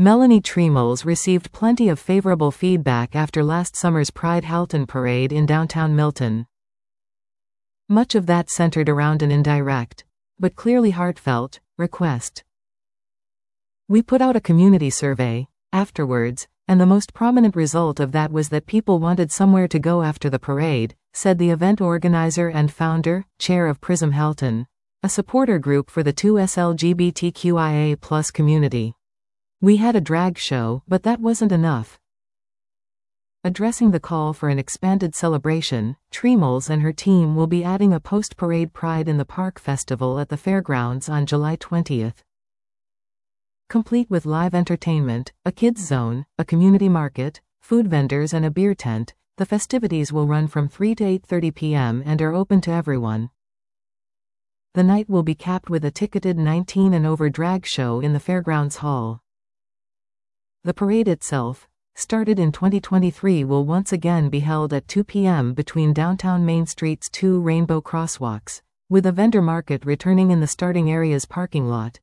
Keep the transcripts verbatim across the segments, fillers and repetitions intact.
Melanie Tremels received plenty of favorable feedback after last summer's Pride Halton parade in downtown Milton. Much of that centered around an indirect, but clearly heartfelt, request. We put out a community survey afterwards, and the most prominent result of that was that people wanted somewhere to go after the parade, said the event organizer and founder, chair of Prism Halton, a supporter group for the two S L G B T Q I A plus community. We had a drag show, but that wasn't enough. Addressing the call for an expanded celebration, Tremels and her team will be adding a post-parade Pride in the Park festival at the fairgrounds on July twentieth. Complete with live entertainment, a kids zone, a community market, food vendors and a beer tent, the festivities will run from three to eight thirty p m and are open to everyone. The night will be capped with a ticketed nineteen and over drag show in the Fairgrounds Hall. The parade itself, started in twenty twenty-three, will once again be held at two p m between downtown Main Street's two rainbow crosswalks, with a vendor market returning in the starting area's parking lot.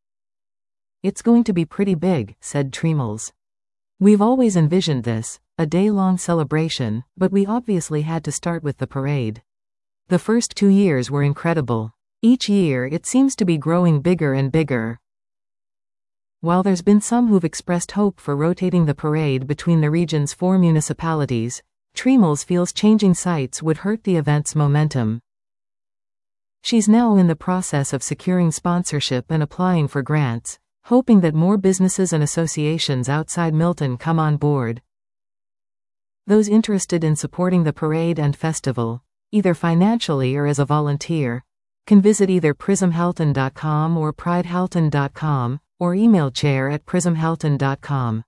It's going to be pretty big, said Tremels. We've always envisioned this, a day-long celebration, but we obviously had to start with the parade. The first two years were incredible. Each year it seems to be growing bigger and bigger. While there's been some who've expressed hope for rotating the parade between the region's four municipalities, Tremels feels changing sites would hurt the event's momentum. She's now in the process of securing sponsorship and applying for grants, hoping that more businesses and associations outside Milton come on board. Those interested in supporting the parade and festival, either financially or as a volunteer, can visit either prism halton dot com or pride halton dot com, or email chair at prism halton dot com.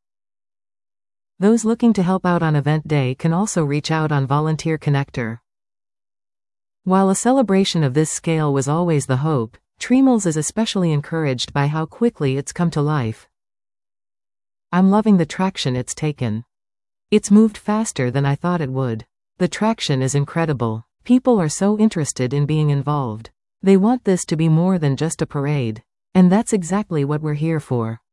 Those looking to help out on event day can also reach out on Volunteer Connector. While a celebration of this scale was always the hope, Tremels is especially encouraged by how quickly it's come to life. I'm loving the traction it's taken. It's moved faster than I thought it would. The traction is incredible. People are so interested in being involved. They want this to be more than just a parade. And that's exactly what we're here for.